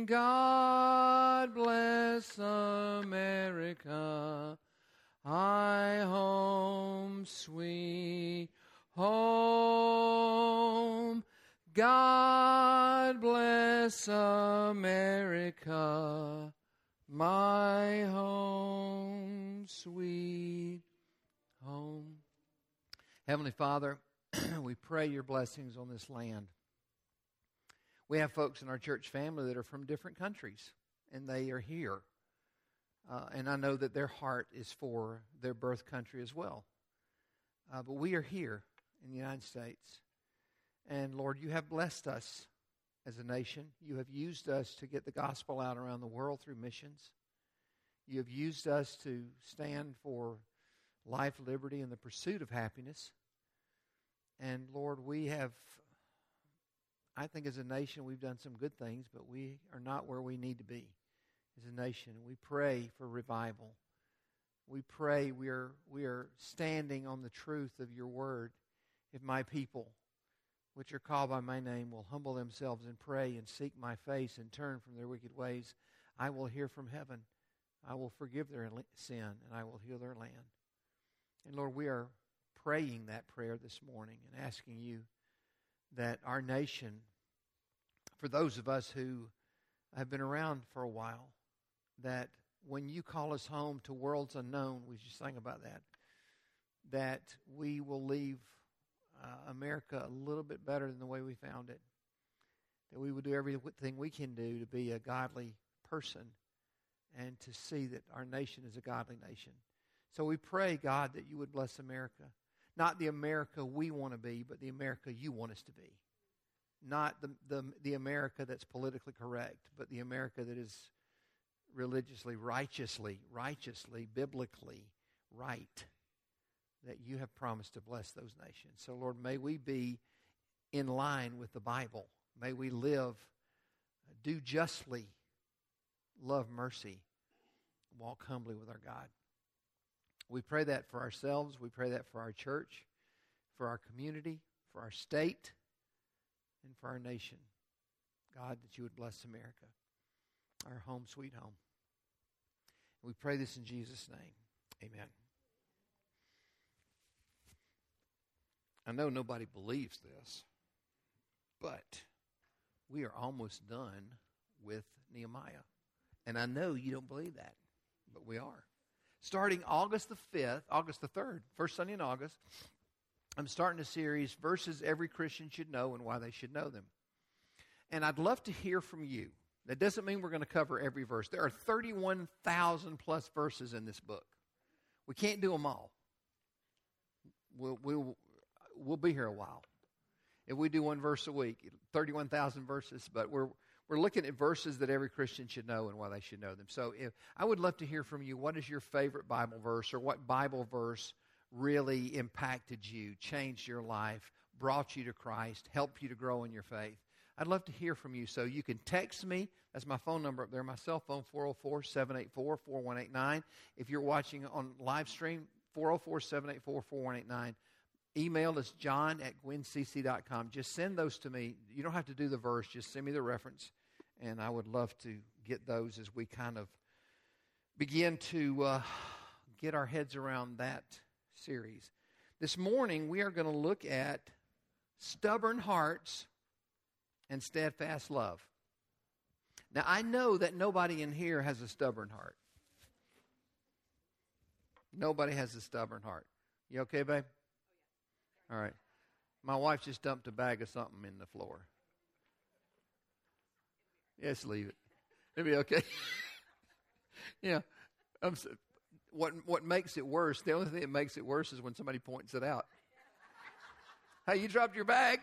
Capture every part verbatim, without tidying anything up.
God bless America, hi home sweet home. God bless America, my home sweet home. Heavenly Father, we pray your blessings on this land. We have folks in our church family that are from different countries, and they are here. Uh, and I know that their heart is for their birth country as well. Uh, but we are here in the United States. And Lord, you have blessed us as a nation. You have used us to get the gospel out around the world through missions. You have used us to stand for life, liberty, and the pursuit of happiness. And Lord, we have, I think as a nation, we've done some good things, but we are not where we need to be as a nation. We pray for revival. We pray we are, we are standing on the truth of your word. If my people, which are called by my name, will humble themselves and pray and seek my face and turn from their wicked ways, I will hear from heaven. I will forgive their sin, and I will heal their land. And Lord, we are praying that prayer this morning and asking you that our nation, for those of us who have been around for a while, that when you call us home to worlds unknown, we just sang about that, that we will leave uh, America a little bit better than the way we found it, that we will do everything we can do to be a godly person and to see that our nation is a godly nation. So we pray, God, that you would bless America. Not the America we want to be, but the America you want us to be. Not the, the, the America that's politically correct, but the America that is religiously, righteously, righteously, biblically right, that you have promised to bless those nations. So, Lord, may we be in line with the Bible. May we live, do justly, love mercy, walk humbly with our God. We pray that for ourselves. We pray that for our church, for our community, for our state, and for our nation. God, that you would bless America, our home, sweet home. We pray this in Jesus' name. Amen. I know nobody believes this, but we are almost done with Nehemiah. And I know you don't believe that, but we are. Starting August the fifth, August the third, first Sunday in August, I'm starting a series, Verses Every Christian Should Know and Why They Should Know Them. And I'd love to hear from you. That doesn't mean we're going to cover every verse. There are thirty-one thousand plus verses in this book. We can't do them all. We'll, we'll, we'll be here a while. If we do one verse a week, thirty-one thousand verses, but we're We're looking at verses that every Christian should know and why they should know them. So if, I would love to hear from you. What is your favorite Bible verse, or what Bible verse really impacted you, changed your life, brought you to Christ, helped you to grow in your faith? I'd love to hear from you. So you can text me. That's my phone number up there, my cell phone, four oh four, seven eight four, four one eight nine. If you're watching on live stream, four oh four, seven eight four, four one eight nine. Email is john at gwin c c dot com. Just send those to me. You don't have to do the verse. Just send me the reference. And I would love to get those as we kind of begin to uh, get our heads around that series. This morning, we are going to look at stubborn hearts and steadfast love. Now, I know that nobody in here has a stubborn heart. Nobody has a stubborn heart. You okay, babe? All right. My wife just dumped a bag of something in the floor. Yes, leave it. It'll be okay. Yeah. I'm so, what what makes it worse, the only thing that makes it worse is when somebody points it out. Hey, you dropped your bag.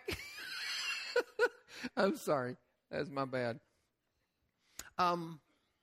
I'm sorry. That's my bad. Um,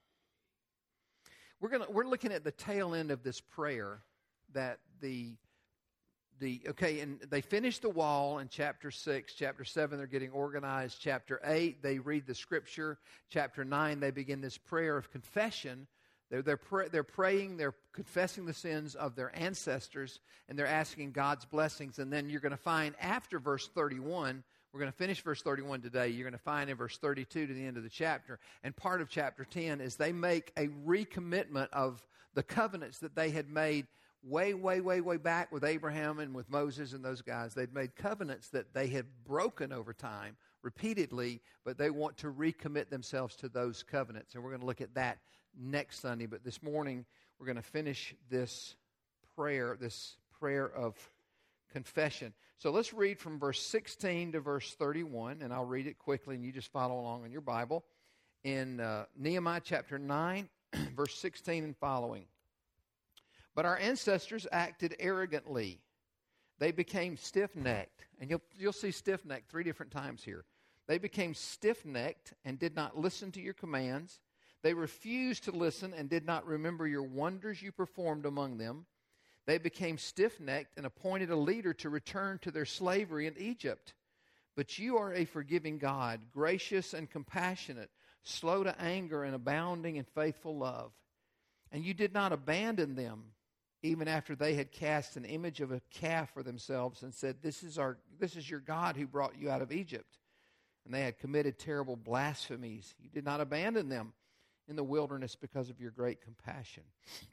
we're gonna we're looking at the tail end of this prayer that the the okay, and they finish the wall in chapter six. Chapter seven, they're getting organized. Chapter eight, they read the scripture. Chapter nine, they begin this prayer of confession. They're they're pray, they're praying, they're confessing the sins of their ancestors, and they're asking God's blessings. And then you're going to find after verse thirty-one, We're going to finish verse thirty-one today. You're going to find in verse thirty-two to the end of the chapter. And part of chapter ten is they make a recommitment of the covenants that they had made way, way, way, way back with Abraham and with Moses and those guys. They'd made covenants that they had broken over time repeatedly, but they want to recommit themselves to those covenants. And we're going to look at that next Sunday. But this morning, we're going to finish this prayer, this prayer of confession. So let's read from verse sixteen to verse thirty-one, and I'll read it quickly, and you just follow along in your Bible. In uh, Nehemiah chapter nine, verse sixteen and following. But our ancestors acted arrogantly. They became stiff-necked. And you'll, you'll see stiff-necked three different times here. They became stiff-necked and did not listen to your commands. They refused to listen and did not remember your wonders you performed among them. They became stiff-necked and appointed a leader to return to their slavery in Egypt. But you are a forgiving God, gracious and compassionate, slow to anger and abounding in faithful love. And you did not abandon them, even after they had cast an image of a calf for themselves and said, This is our, this is your God who brought you out of Egypt. And they had committed terrible blasphemies. You did not abandon them in the wilderness because of your great compassion.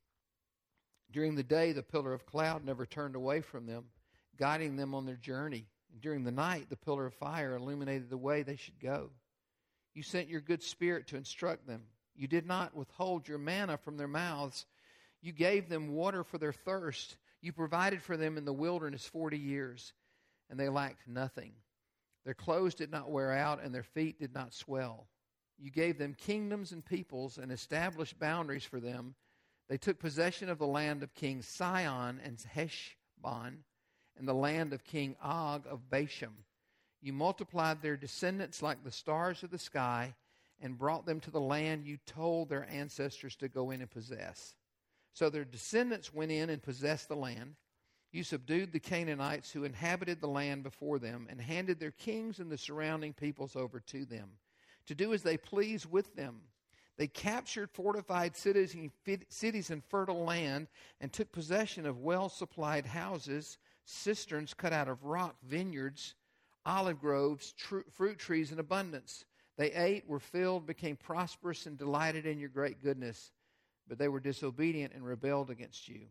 During the day, the pillar of cloud never turned away from them, guiding them on their journey. And during the night, the pillar of fire illuminated the way they should go. You sent your good spirit to instruct them. You did not withhold your manna from their mouths. You gave them water for their thirst. You provided for them in the wilderness forty years, and they lacked nothing. Their clothes did not wear out, and their feet did not swell. You gave them kingdoms and peoples and established boundaries for them. They took possession of the land of King Sihon and Heshbon and the land of King Og of Bashan. You multiplied their descendants like the stars of the sky and brought them to the land you told their ancestors to go in and possess. So their descendants went in and possessed the land. You subdued the Canaanites who inhabited the land before them and handed their kings and the surrounding peoples over to them, to do as they pleased with them. They captured fortified cities and fertile land and took possession of well-supplied houses, cisterns cut out of rock, vineyards, olive groves, tr- fruit trees in abundance. They ate, were filled, became prosperous, and delighted in your great goodness. But they were disobedient and rebelled against you.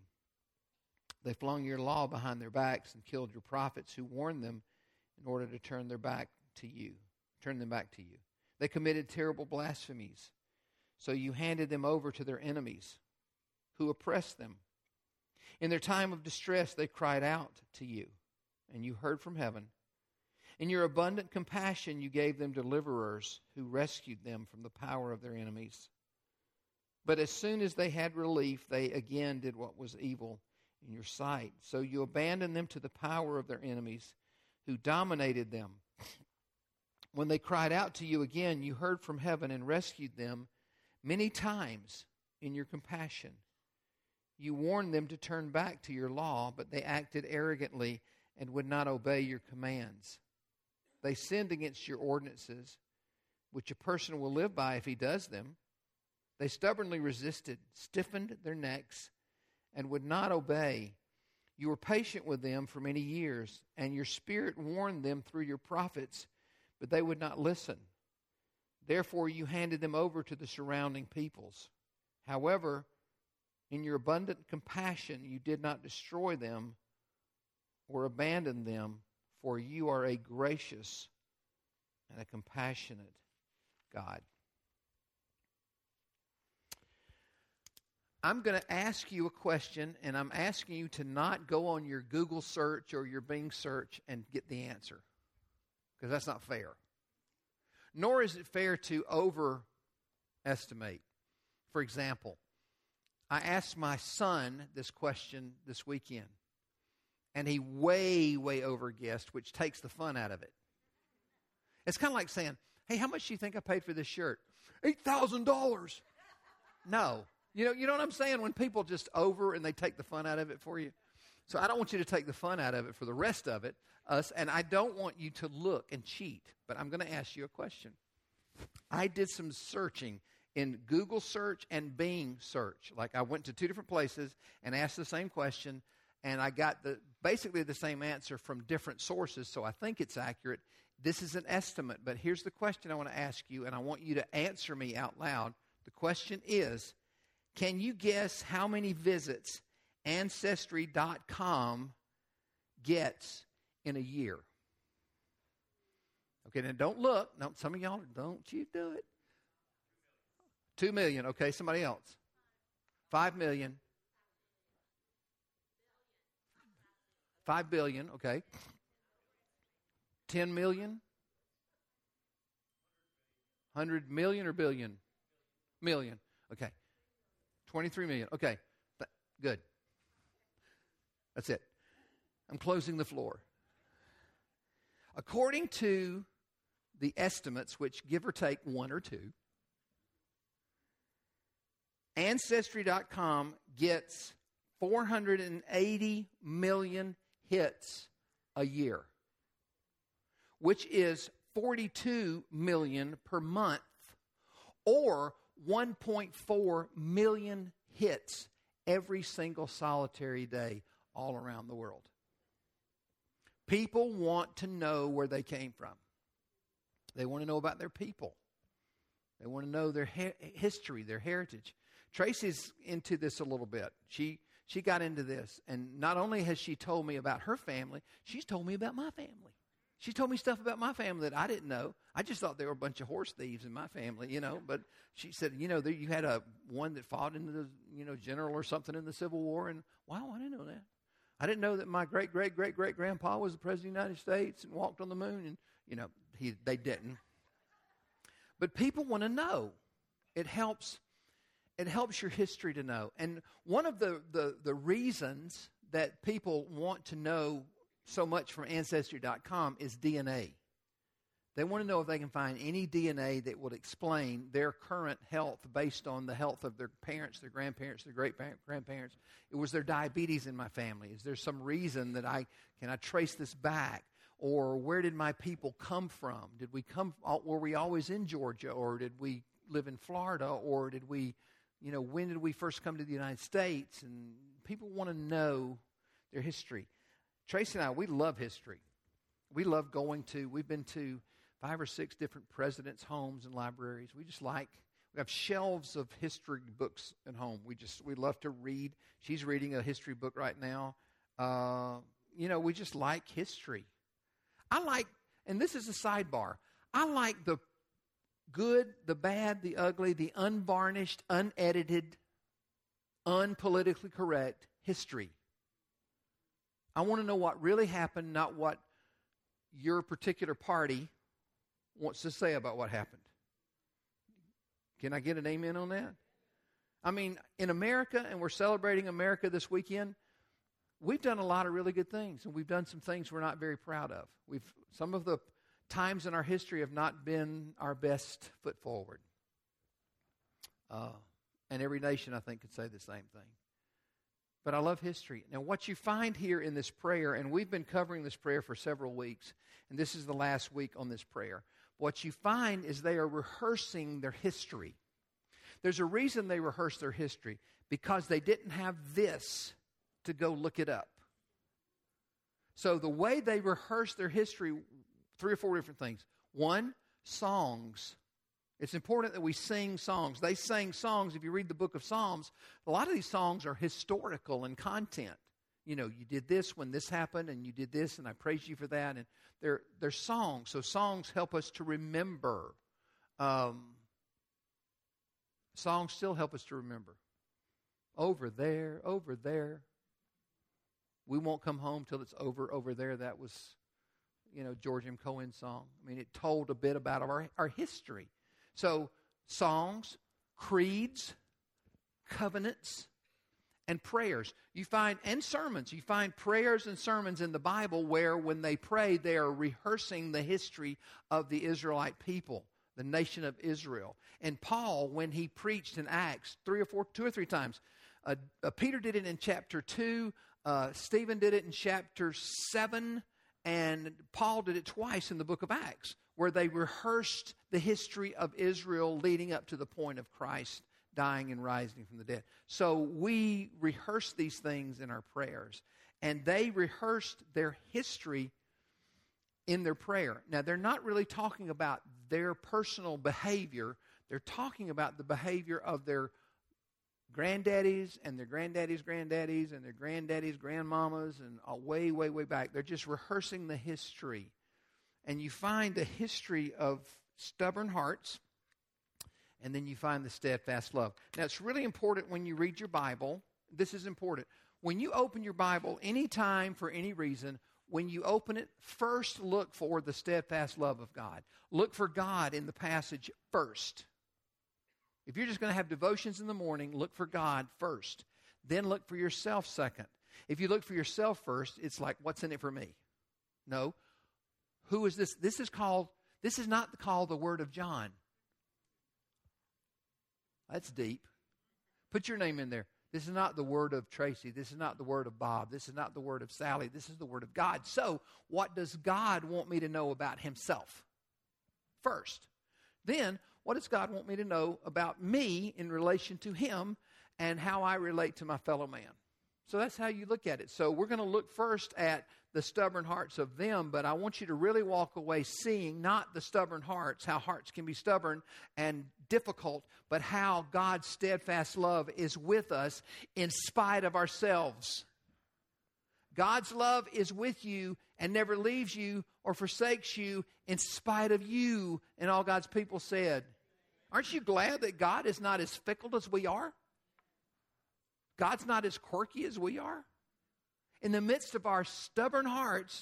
They flung your law behind their backs and killed your prophets who warned them in order to turn their back to you, turn them back to you. They committed terrible blasphemies. So you handed them over to their enemies who oppressed them. In their time of distress, they cried out to you, and you heard from heaven. In your abundant compassion, you gave them deliverers who rescued them from the power of their enemies. But as soon as they had relief, they again did what was evil in your sight. So you abandoned them to the power of their enemies who dominated them. When they cried out to you again, you heard from heaven and rescued them many times in your compassion. You warned them to turn back to your law, but they acted arrogantly and would not obey your commands. They sinned against your ordinances, which a person will live by if he does them. They stubbornly resisted, stiffened their necks, and would not obey. You were patient with them for many years, and your spirit warned them through your prophets, but they would not listen. Therefore, you handed them over to the surrounding peoples. However, in your abundant compassion, you did not destroy them or abandon them, for you are a gracious and a compassionate God. I'm going to ask you a question, and I'm asking you to not go on your Google search or your Bing search and get the answer, because that's not fair. Nor is it fair to overestimate. For example, I asked my son this question this weekend, and he way, way overguessed, which takes the fun out of it. It's kind of like saying, hey, how much do you think I paid for this shirt? eight thousand dollars. No. You know, you know what I'm saying? When people just over and they take the fun out of it for you. So I don't want you to take the fun out of it for the rest of it, us, and I don't want you to look and cheat. But I'm going to ask you a question. I did some searching in Google search and Bing search. Like I went to two different places and asked the same question, and I got the basically the same answer from different sources, so I think it's accurate. This is an estimate, but here's the question I want to ask you, and I want you to answer me out loud. The question is, can you guess how many visits Ancestry dot com gets in a year? Okay, now don't look. No, some of y'all, don't you do it. Two million, okay, somebody else. Five million. Five billion, okay. Ten million? Hundred million or billion? Million, okay. Twenty-three million, okay. Good. That's it. I'm closing the floor. According to the estimates, which give or take one or two, Ancestry dot com gets four hundred eighty million hits a year, which is forty-two million per month, or one point four million hits every single solitary day all around the world. People want to know where they came from. They want to know about their people. They want to know their he- history, their heritage. Tracy's into this a little bit. She she got into this, and not only has she told me about her family, she's told me about my family. She told me stuff about my family that I didn't know. I just thought they were a bunch of horse thieves in my family, you know. But she said, you know, there, you had a one that fought in the, you know, general or something in the Civil War, and wow, I didn't know that. I didn't know that my great great great great grandpa was the president of the United States and walked on the moon, and you know, he they didn't. But people want to know. It helps. It helps your history to know. And one of the, the, the reasons that people want to know so much from Ancestry dot com is D N A. They want to know if they can find any D N A that would explain their current health based on the health of their parents, their grandparents, their great-grandparents. It was their diabetes in my family. Is there some reason that I, can I trace this back? Or where did my people come from? Did we come, were we always in Georgia? Or did we live in Florida? Or did we, you know, when did we first come to the United States? And people want to know their history. Tracy and I, we love history. We love going to, we've been to five or six different presidents' homes and libraries. We just like, we have shelves of history books at home. We just, we love to read. She's reading a history book right now. Uh, you know, we just like history. I like, and this is a sidebar, I like the good, the bad, the ugly, the unvarnished, unedited, unpolitically correct history. I want to know what really happened, not what your particular party wants to say about what happened. Can I get an amen on that? I mean, in America, and we're celebrating America this weekend, we've done a lot of really good things, and we've done some things we're not very proud of. We've some of the times in our history have not been our best foot forward. Uh, and every nation, I think, could say the same thing. But I love history. Now, what you find here in this prayer, and we've been covering this prayer for several weeks, and this is the last week on this prayer. What you find is they are rehearsing their history. There's a reason they rehearse their history, because they didn't have this to go look it up. So the way they rehearse their history, three or four different things. One, songs. It's important that we sing songs. They sang songs. If you read the book of Psalms, a lot of these songs are historical in content. You know, you did this when this happened, and you did this, and I praise you for that. And they're, they're songs. So songs help us to remember. Um, songs still help us to remember. Over there, over there. We won't come home till it's over, over there. That was, you know, George M. Cohen's song. I mean, it told a bit about our, our history. So, songs, creeds, covenants, and prayers. You find, and sermons. You find prayers and sermons in the Bible where when they pray, they are rehearsing the history of the Israelite people, the nation of Israel. And Paul, when he preached in Acts three or four, two or three times, uh, uh, Peter did it in chapter two, uh, Stephen did it in chapter seven, and Paul did it twice in the book of Acts, where they rehearsed the history of Israel leading up to the point of Christ dying and rising from the dead. So we rehearse these things in our prayers. And they rehearsed their history in their prayer. Now, they're not really talking about their personal behavior. They're talking about the behavior of their granddaddies and their granddaddies' granddaddies and their granddaddies' grandmamas and uh, way, way, way back. They're just rehearsing the history. And you find the history of stubborn hearts, and then you find the steadfast love. Now, it's really important when you read your Bible. This is important. When you open your Bible, anytime, for any reason, when you open it, first look for the steadfast love of God. Look for God in the passage first. If you're just going to have devotions in the morning, look for God first. Then look for yourself second. If you look for yourself first, it's like, what's in it for me? No. Who is this? This is called, this is not called the Word of John. That's deep. Put your name in there. This is not the word of Tracy. This is not the word of Bob. This is not the word of Sally. This is the word of God. So, what does God want me to know about himself first? Then, what does God want me to know about me in relation to him and how I relate to my fellow man? So, that's how you look at it. So, we're going to look first at the stubborn hearts of them, but I want you to really walk away seeing not the stubborn hearts, how hearts can be stubborn and difficult, but how God's steadfast love is with us in spite of ourselves. God's love is with you and never leaves you or forsakes you in spite of you. And all God's people said, aren't you glad that God is not as fickle as we are? God's not as quirky as we are? In the midst of our stubborn hearts,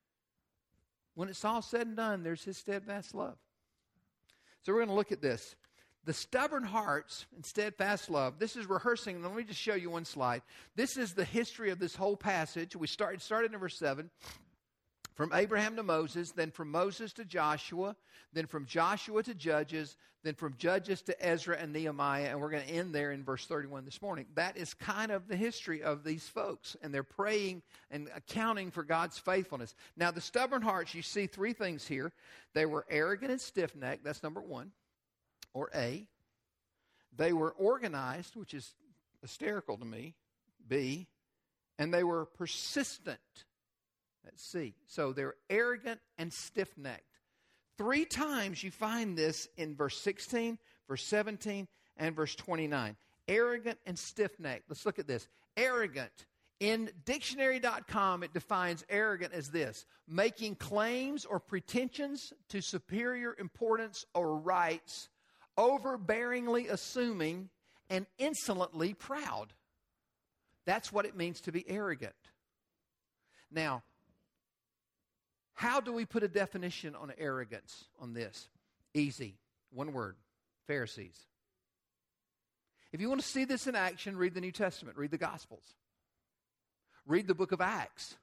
when it's all said and done, there's his steadfast love. So we're going to look at this. The stubborn hearts and steadfast love. This is rehearsing. Let me just show you one slide. This is the history of this whole passage. We started, started in verse seven. From Abraham to Moses, then from Moses to Joshua, then from Joshua to Judges, then from Judges to Ezra and Nehemiah, and we're going to end there in verse thirty-one this morning. That is kind of the history of these folks, and they're praying and accounting for God's faithfulness. Now, the stubborn hearts, you see three things here. They were arrogant and stiff-necked, that's number one, or A. They were organized, which is hysterical to me, B. And they were persistent. Let's see. So they're arrogant and stiff-necked. Three times you find this in verse sixteen, verse seventeen, and verse twenty-nine. Arrogant and stiff-necked. Let's look at this. Arrogant. In dictionary dot com, it defines arrogant as this: making claims or pretensions to superior importance or rights, overbearingly assuming, and insolently proud. That's what it means to be arrogant. Now, how do we put a definition on arrogance on this? Easy. One word. Pharisees. If you want to see this in action, read the New Testament. Read the Gospels. Read the book of Acts.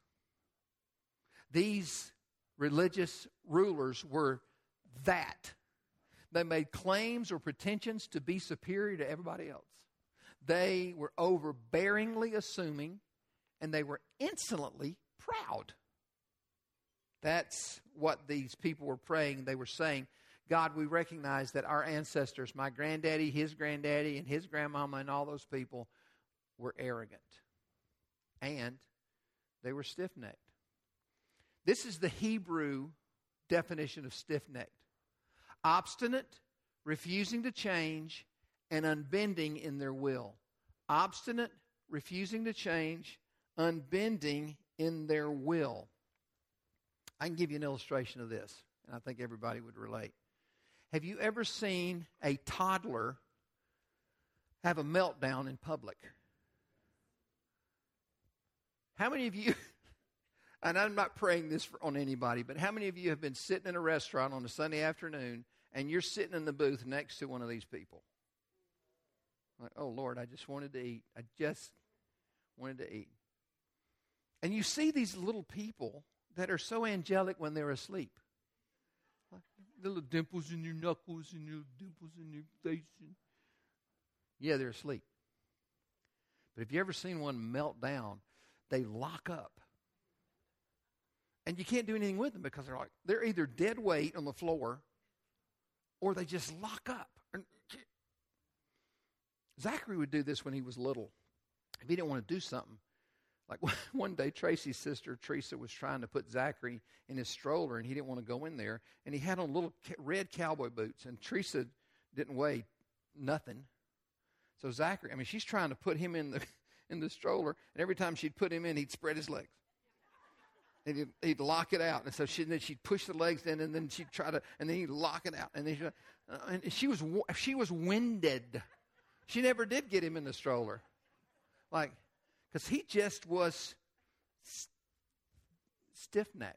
These religious rulers were that. They made claims or pretensions to be superior to everybody else. They were overbearingly assuming, and they were insolently proud. That's what these people were praying. They were saying, God, we recognize that our ancestors, my granddaddy, his granddaddy, and his grandmama, and all those people were arrogant. And they were stiff-necked. This is the Hebrew definition of stiff-necked. Obstinate, refusing to change, and unbending in their will. Obstinate, refusing to change, unbending in their will. I can give you an illustration of this, and I think everybody would relate. Have you ever seen a toddler have a meltdown in public? How many of you, and I'm not praying this for, on anybody, but how many of you have been sitting in a restaurant on a Sunday afternoon and you're sitting in the booth next to one of these people? Like, oh, Lord, I just wanted to eat. I just wanted to eat. And you see these little people that are so angelic when they're asleep. Like little dimples in your knuckles and your dimples in your face. Yeah, they're asleep. But if you ever seen one melt down, they lock up. And you can't do anything with them because they're like, they're either dead weight on the floor or they just lock up. Zachary would do this when he was little. If he didn't want to do something, Like one day, Tracy's sister, Teresa, was trying to put Zachary in his stroller, and he didn't want to go in there. And he had on little red cowboy boots, and Teresa didn't weigh nothing. So Zachary, I mean, she's trying to put him in the in the stroller, and every time she'd put him in, he'd spread his legs. And he'd, he'd lock it out. And so she, then she'd push the legs in, and then she'd try to, and then he'd lock it out. And, then she, uh, and she was she was winded. She never did get him in the stroller. Like, because he just was st- stiff-necked.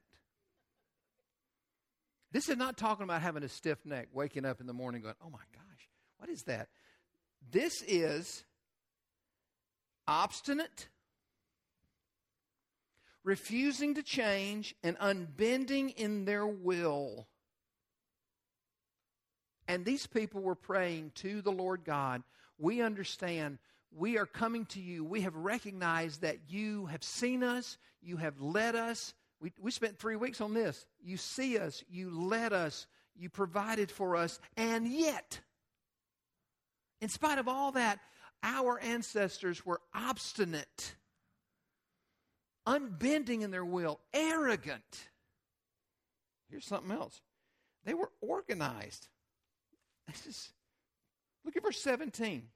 This is not talking about having a stiff neck, waking up in the morning going, oh my gosh, what is that? This is obstinate, refusing to change, and unbending in their will. And these people were praying to the Lord God. We understand, we are coming to you. We have recognized that you have seen us. You have led us. We, we spent three weeks on this. You see us. You led us. You provided for us. And yet, in spite of all that, our ancestors were obstinate, unbending in their will, arrogant. Here's something else. They were organized. This is, look at verse seventeen.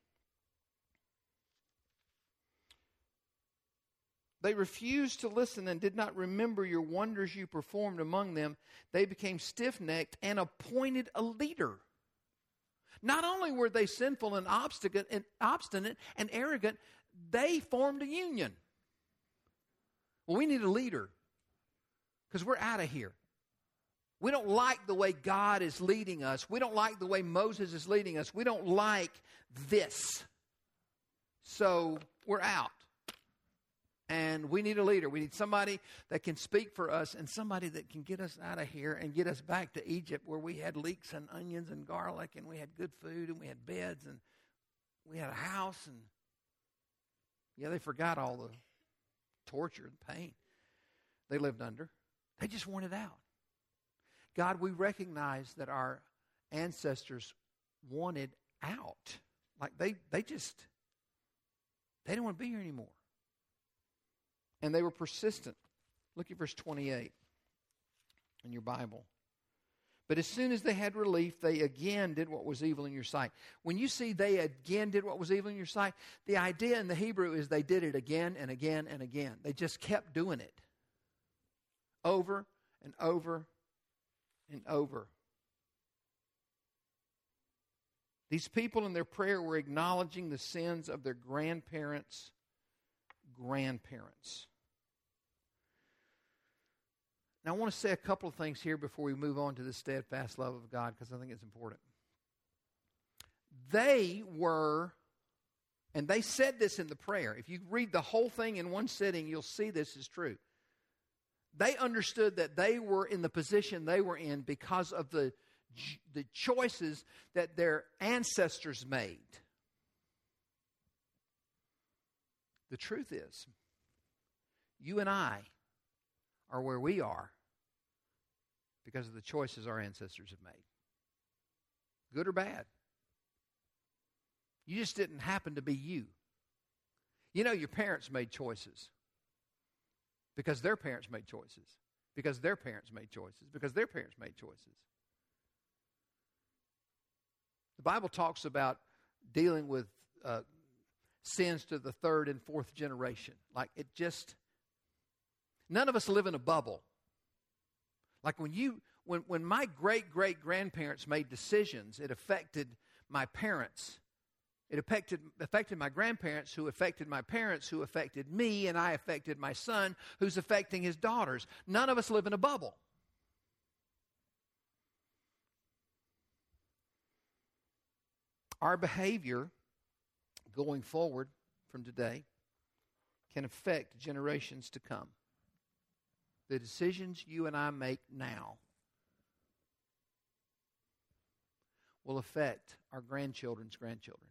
They refused to listen and did not remember your wonders you performed among them. They became stiff-necked and appointed a leader. Not only were they sinful and obstinate and, obstinate and arrogant, they formed a union. Well, we need a leader because we're out of here. We don't like the way God is leading us. We don't like the way Moses is leading us. We don't like this. So we're out. And we need a leader. We need somebody that can speak for us and somebody that can get us out of here and get us back to Egypt where we had leeks and onions and garlic and we had good food and we had beds and we had a house. And yeah, they forgot all the torture and pain they lived under. They just wanted out. God, we recognize that our ancestors wanted out. Like they, they just, they didn't want to be here anymore. And they were persistent. Look at verse twenty-eight in your Bible. But as soon as they had relief, they again did what was evil in your sight. When you see they again did what was evil in your sight, the idea in the Hebrew is they did it again and again and again. They just kept doing it. Over and over and over. These people in their prayer were acknowledging the sins of their grandparents' grandparents. Now, I want to say a couple of things here before we move on to the steadfast love of God, because I think it's important. They were, and they said this in the prayer. If you read the whole thing in one sitting, you'll see this is true. They understood that they were in the position they were in because of the, the choices that their ancestors made. The truth is, you and I are where we are because of the choices our ancestors have made. Good or bad. You just didn't happen to be you. You know, your parents made choices because their parents made choices, because their parents made choices, because their parents made choices. The Bible talks about dealing with uh, sins to the third and fourth generation. Like it just, none of us live in a bubble. Like when you, when, when my great-great-grandparents made decisions, it affected my parents. It affected, affected my grandparents, who affected my parents, who affected me, and I affected my son, who's affecting his daughters. None of us live in a bubble. Our behavior going forward from today can affect generations to come. The decisions you and I make now will affect our grandchildren's grandchildren.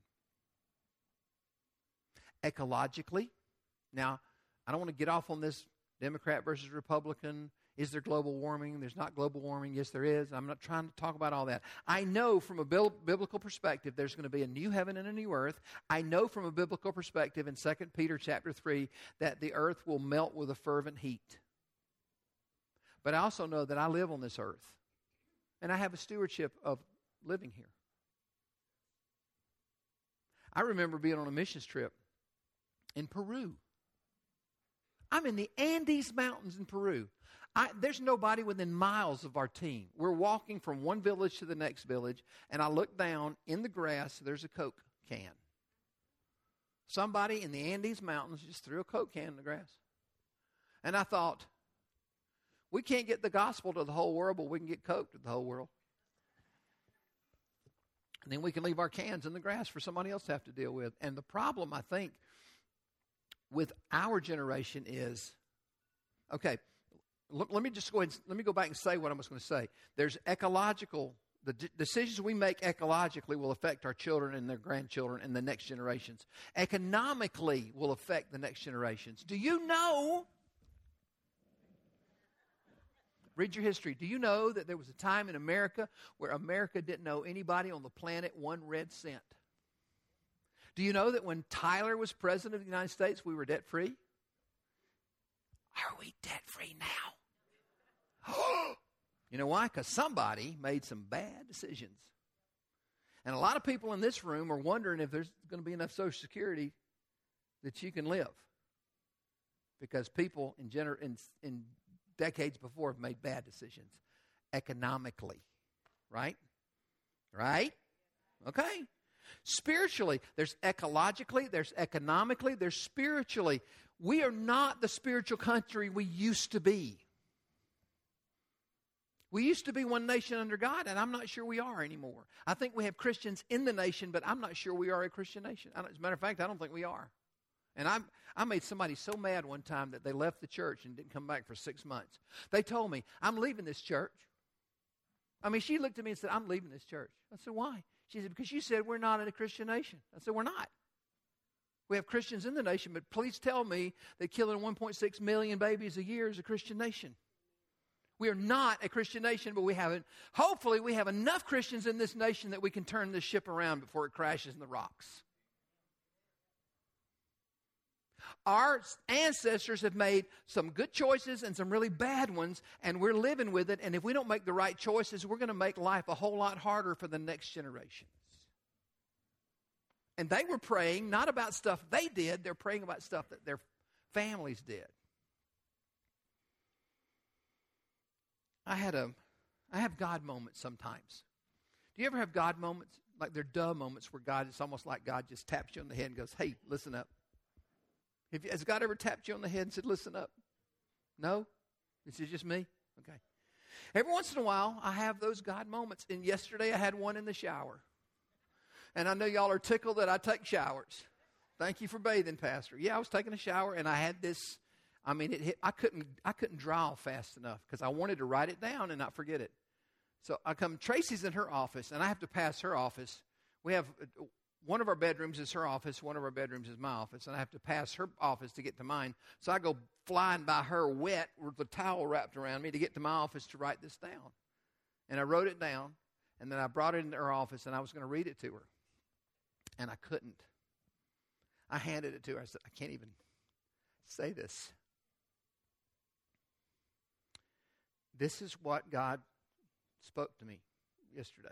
Ecologically, now, I don't want to get off on this Democrat versus Republican, Is there global warming? There's not global warming. Yes, there is. I'm not trying to talk about all that. I know from a biblical perspective there's going to be a new heaven and a new earth. I know from a biblical perspective in Second Peter chapter three that the earth will melt with a fervent heat. But I also know that I live on this earth, and I have a stewardship of living here. I remember being on a missions trip in Peru. I'm in the Andes Mountains in Peru. I, there's nobody within miles of our team. We're walking from one village to the next village, and I look down in the grass, there's a Coke can. Somebody in the Andes Mountains just threw a Coke can in the grass. And I thought, we can't get the gospel to the whole world, but we can get Coke to the whole world. And then we can leave our cans in the grass for somebody else to have to deal with. And the problem, I think, with our generation is, okay, let, let me just go ahead and, let me go back and say what I was going to say. There's ecological, the d- decisions we make ecologically will affect our children and their grandchildren and the next generations. Economically will affect the next generations. Do you know, read your history, do you know that there was a time in America where America didn't owe anybody on the planet one red cent? Do you know that when Tyler was president of the United States, we were debt-free? Are we debt-free now? You know why? Because somebody made some bad decisions. And a lot of people in this room are wondering if there's going to be enough Social Security that you can live. Because people in, gener- in, in decades before have made bad decisions economically. Right? Right? Okay. Spiritually, there's ecologically, there's economically, there's spiritually. We are not the spiritual country we used to be. We used to be one nation under God, and I'm not sure we are anymore. I think we have Christians in the nation, but I'm not sure we are a Christian nation. As a matter of fact, I don't think we are. And I I made somebody so mad one time that they left the church and didn't come back for six months. They told me, I'm leaving this church. I mean, she looked at me and said, I'm leaving this church. I said, why? She said, because you said we're not in a Christian nation. I said, we're not. We have Christians in the nation, but please tell me that killing one point six million babies a year is a Christian nation. We are not a Christian nation, but we haven't. Hopefully we have enough Christians in this nation that we can turn this ship around before it crashes in the rocks. Our ancestors have made some good choices and some really bad ones, and we're living with it. And if we don't make the right choices, we're going to make life a whole lot harder for the next generations. And they were praying not about stuff they did. They're praying about stuff that their families did. I had a, I have God moments sometimes. Do you ever have God moments? Like they're duh moments where God, it's almost like God just taps you on the head and goes, hey, listen up. Have you, has God ever tapped you on the head and said, listen up? No? This is just me? Okay. Every once in a while, I have those God moments. And yesterday, I had one in the shower. And I know y'all are tickled that I take showers. Thank you for bathing, Pastor. Yeah, I was taking a shower, and I had this, I mean, it hit, I couldn't I couldn't draw fast enough because I wanted to write it down and not forget it. So I come, Tracy's in her office, and I have to pass her office. We have... One of our bedrooms is her office. One of our bedrooms is my office. And I have to pass her office to get to mine. So I go flying by her wet with the towel wrapped around me to get to my office to write this down. And I wrote it down. And then I brought it into her office, and I was going to read it to her. And I couldn't. I handed it to her. I said, I can't even say this. This is what God spoke to me yesterday.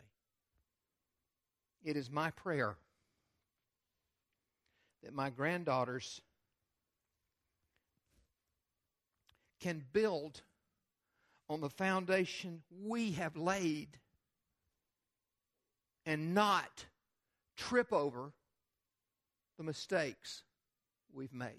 It is my prayer that my granddaughters can build on the foundation we have laid and not trip over the mistakes we've made.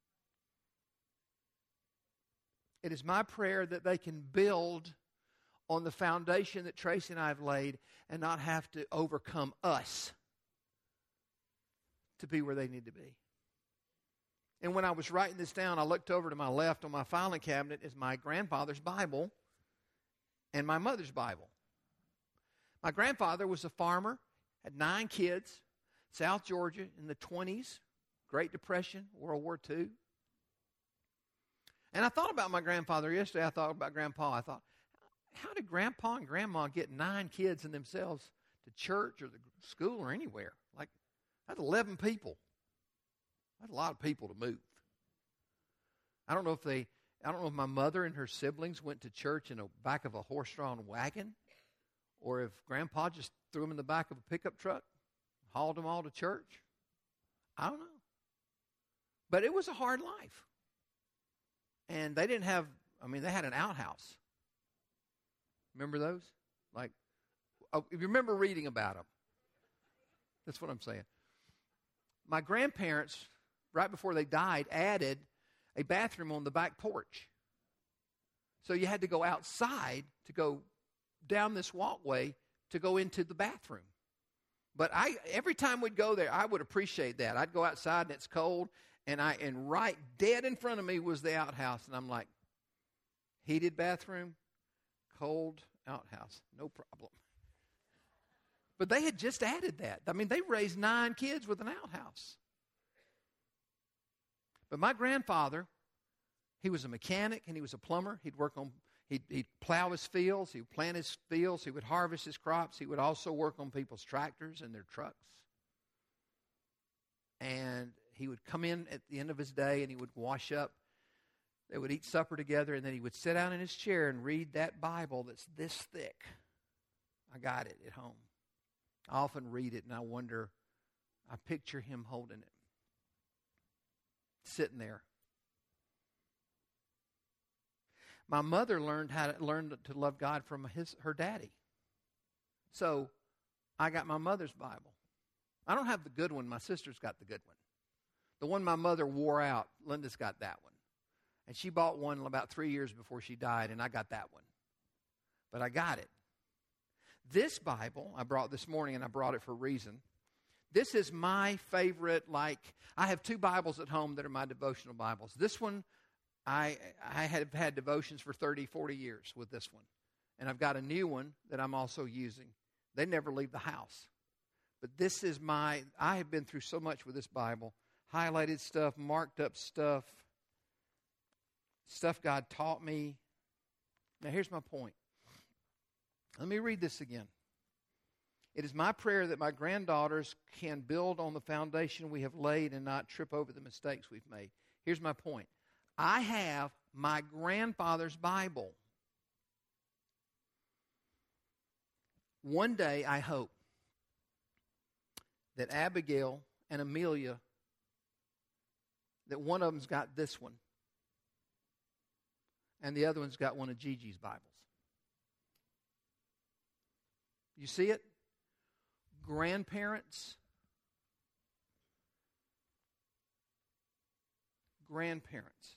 It is my prayer that they can build on the foundation that Tracy and I have laid and not have to overcome us to be where they need to be. And when I was writing this down, I looked over to my left on my filing cabinet is my grandfather's Bible and my mother's Bible. My grandfather was a farmer, had nine kids, South Georgia in the twenties, Great Depression, World War Two. And I thought about my grandfather yesterday. I thought about Grandpa. I thought, how did Grandpa and Grandma get nine kids and themselves to church or the school or anywhere? Like, that's eleven people. That's a lot of people to move. I don't know if they, I don't know if my mother and her siblings went to church in the back of a horse-drawn wagon, or if Grandpa just threw them in the back of a pickup truck, hauled them all to church. I don't know. But it was a hard life. And they didn't have, I mean, they had an outhouse. Remember those? Like, oh, if you remember reading about them. That's what I'm saying. My grandparents, right before they died, added a bathroom on the back porch. So you had to go outside to go down this walkway to go into the bathroom. But I, every time we'd go there, I would appreciate that. I'd go outside and it's cold, and I and right dead in front of me was the outhouse, and I'm like, heated bathroom, cold outhouse, no problem. But they had just added that. I mean, they raised nine kids with an outhouse. But my grandfather, he was a mechanic and he was a plumber. He'd work on, he'd, he'd plow his fields, he would plant his fields, he would harvest his crops. He would also work on people's tractors and their trucks. And he would come in at the end of his day and he would wash up. They would eat supper together, and then he would sit down in his chair and read that Bible that's this thick. I got it at home. I often read it and I wonder, I picture him holding it, sitting there. My mother learned how to learn to love God from his her daddy. So I got my mother's Bible. I don't have the good one. My sister's got the good one. The one my mother wore out, Linda's got that one. And she bought one about three years before she died, and I got that one. But I got it. This Bible I brought this morning, and I brought it for a reason. This is my favorite, like, I have two Bibles at home that are my devotional Bibles. This one, I I have had devotions for thirty, forty years with this one. And I've got a new one that I'm also using. They never leave the house. But this is my, I have been through so much with this Bible. Highlighted stuff, marked up stuff, stuff God taught me. Now here's my point. Let me read this again. It is my prayer that my granddaughters can build on the foundation we have laid and not trip over the mistakes we've made. Here's my point. I have my grandfather's Bible. One day, I hope that Abigail and Amelia, that one of them's got this one, and the other one's got one of Gigi's Bibles. You see it? Grandparents, grandparents.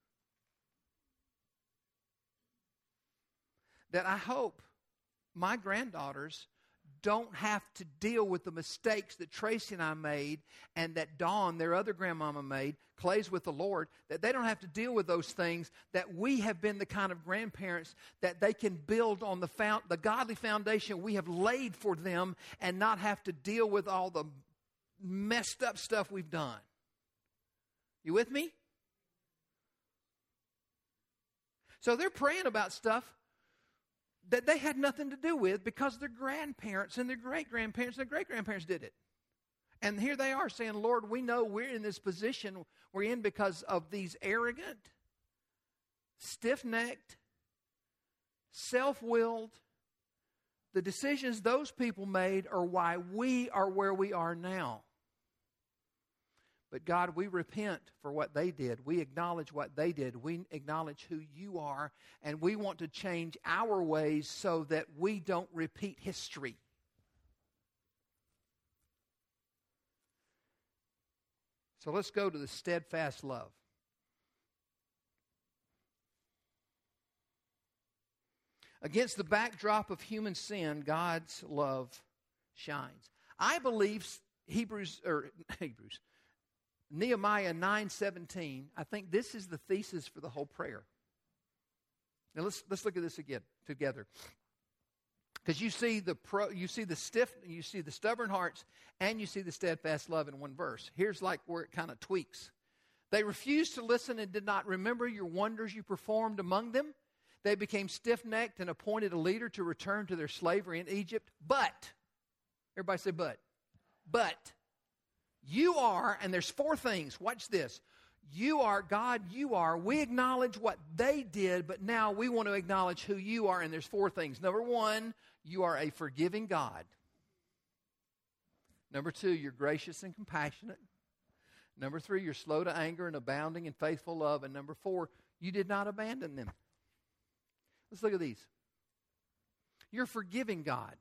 That I hope my granddaughters don't have to deal with the mistakes that Tracy and I made and that Dawn, their other grandmama, made. Clay's with the Lord. That they don't have to deal with those things. That we have been the kind of grandparents that they can build on the found, the godly foundation we have laid for them and not have to deal with all the messed up stuff we've done. You with me? So they're praying about stuff that they had nothing to do with because their grandparents and their great-grandparents and their great-grandparents did it. And here they are saying, Lord, we know we're in this position we're in because of these arrogant, stiff-necked, self-willed, the decisions those people made are why we are where we are now. But God, we repent for what they did. We acknowledge what they did. We acknowledge who you are. And we want to change our ways so that we don't repeat history. So let's go to the steadfast love. Against the backdrop of human sin, God's love shines. I believe Hebrews, or Hebrews, Nehemiah nine seventeen, I think this is the thesis for the whole prayer. Now let's let's look at this again together. Because you see the pro, you see the stiff, you see the stubborn hearts, and you see the steadfast love in one verse. Here's like where it kind of tweaks. They refused to listen and did not remember your wonders you performed among them. They became stiff-necked and appointed a leader to return to their slavery in Egypt. But, everybody say but. But, you are, and there's four things. Watch this. You are, God, you are. We acknowledge what they did, but now we want to acknowledge who you are, and there's four things. Number one, you are a forgiving God. Number two, you're gracious and compassionate. Number three, you're slow to anger and abounding in faithful love. And number four, you did not abandon them. Let's look at these. You're forgiving God.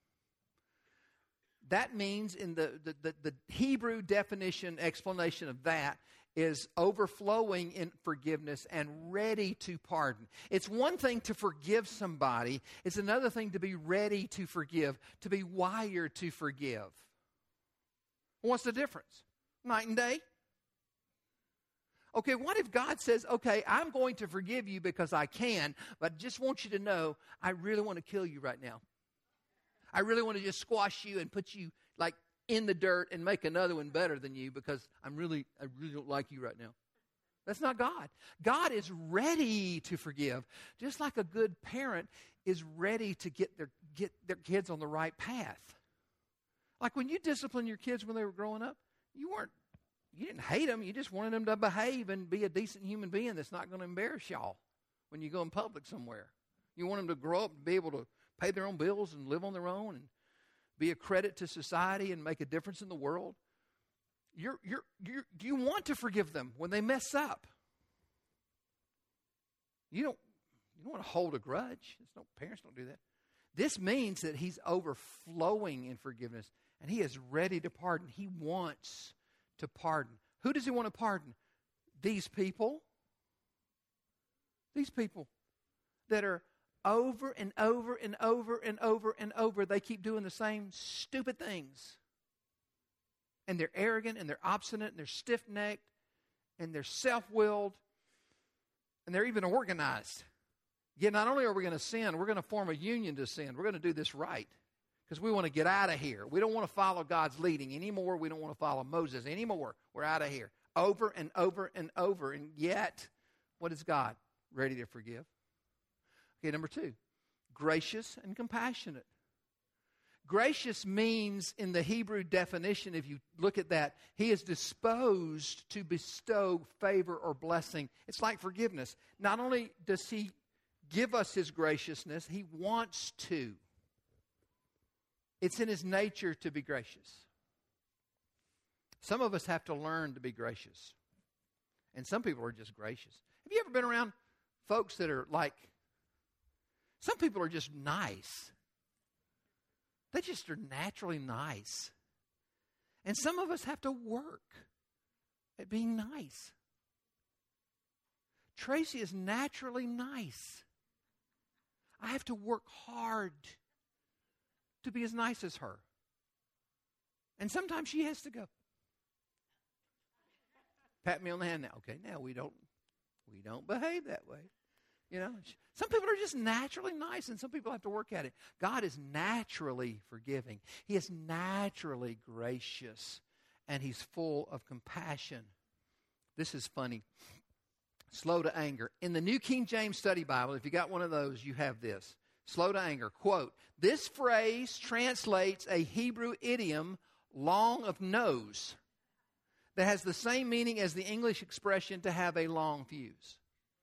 That means in the, the, the, the Hebrew definition, explanation of that is overflowing in forgiveness and ready to pardon. It's one thing to forgive somebody. It's another thing to be ready to forgive, to be wired to forgive. What's the difference? Night and day. Okay, what if God says, okay, I'm going to forgive you because I can, but I just want you to know I really want to kill you right now. I really want to just squash you and put you like in the dirt and make another one better than you because I'm really, I really don't like you right now. That's not God. God is ready to forgive, just like a good parent is ready to get their get their kids on the right path. Like when you disciplined your kids when they were growing up, you weren't, you didn't hate them. You just wanted them to behave and be a decent human being that's not going to embarrass y'all when you go in public somewhere. You want them to grow up and be able to pay their own bills and live on their own and be a credit to society and make a difference in the world. You're, you're, you're, you want to forgive them when they mess up. You don't, you don't want to hold a grudge. It's no, parents don't do that. This means that he's overflowing in forgiveness, and he is ready to pardon. He wants to pardon. Who does he want to pardon? These people. These people that are over and over and over and over and over. They keep doing the same stupid things. And they're arrogant, and they're obstinate, and they're stiff-necked, and they're self-willed, and they're even organized. Yet not only are we going to sin, we're going to form a union to sin. We're going to do this right because we want to get out of here. We don't want to follow God's leading anymore. We don't want to follow Moses anymore. We're out of here. Over and over and over. And yet, what is God? Ready to forgive. Okay, number two, gracious and compassionate. Gracious means, in the Hebrew definition, if you look at that, he is disposed to bestow favor or blessing. It's like forgiveness. Not only does he give us his graciousness, he wants to. It's in his nature to be gracious. Some of us have to learn to be gracious. And some people are just gracious. Have you ever been around folks that are like, some people are just nice. They just are naturally nice. And some of us have to work at being nice. Tracy is naturally nice. I have to work hard to be as nice as her. And sometimes she has to go, pat me on the hand now. Okay, now we don't we don't behave that way. You know, some people are just naturally nice, and some people have to work at it. God is naturally forgiving. He is naturally gracious, and he's full of compassion. This is funny. Slow to anger. In the New King James Study Bible, if you got one of those, you have this. Slow to anger. Quote, this phrase translates a Hebrew idiom, long of nose, that has the same meaning as the English expression to have a long fuse.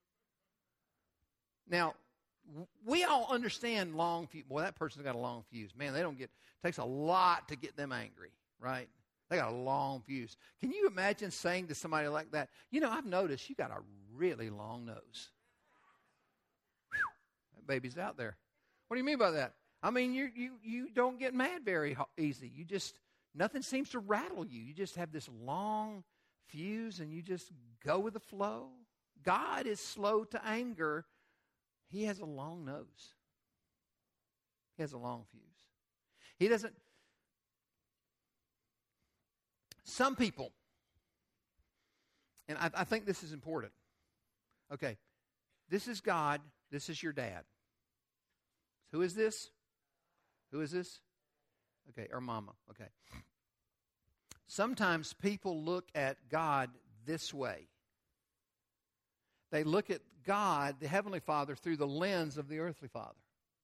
Now, we all understand long fuse. Boy, that person's got a long fuse. Man, they don't get, it takes a lot to get them angry, right? They got a long fuse. Can you imagine saying to somebody like that, you know, I've noticed you got a really long nose. Whew, that baby's out there. What do you mean by that? I mean, you you you don't get mad very easy. You just, nothing seems to rattle you. You just have this long fuse and you just go with the flow. God is slow to anger. He has a long nose. He has a long fuse. He doesn't, some people, and I, I think this is important. Okay, this is God. This is your dad. Who is this? Who is this? Okay, or mama. Okay. Sometimes people look at God this way. They look at God, the Heavenly Father, through the lens of the earthly father.